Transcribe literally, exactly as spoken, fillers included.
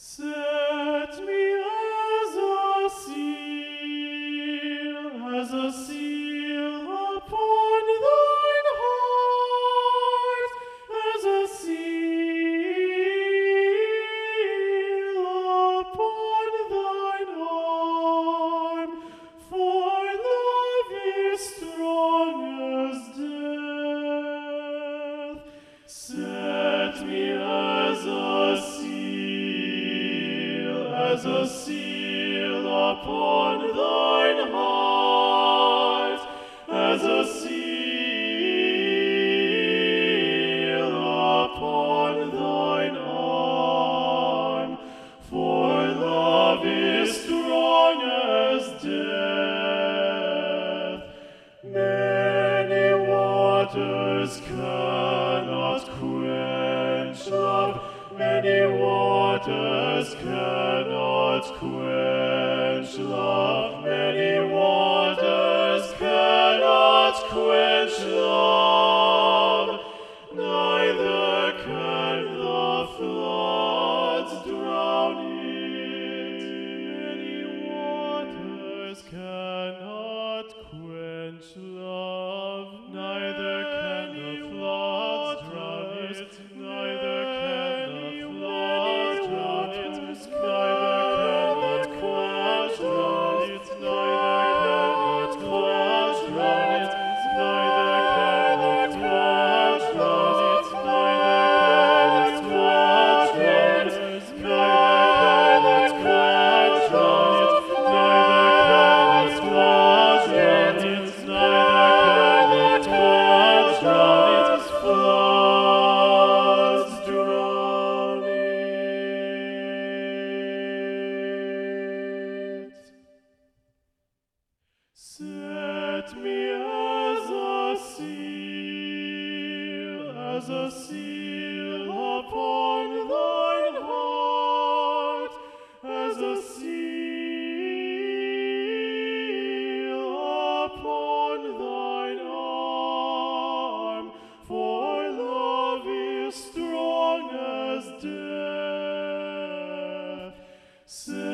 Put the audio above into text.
Set me as a seal, as a seal upon thine heart, as a seal upon thine arm, for love is strong as death. Set me as a seal, as a seal upon thine heart, as a seal upon thine arm, for love is strong as death. Many waters cannot quench love, many waters cannot quench love, many waters cannot quench love, neither can the floods drown it. Many waters cannot quench love, neither can the floods drown it, neither can the floods drown it, neither can the floods drown it, neither can the floods drown it, neither can the floods drown it, neither can the floods drown it, neither can the floods drown it, neither can the floods drown it, neither can the floods drown it, floods drown it. Set me as a seal, as a seal upon thine heart, as a seal upon thine arm, for love is strong as death.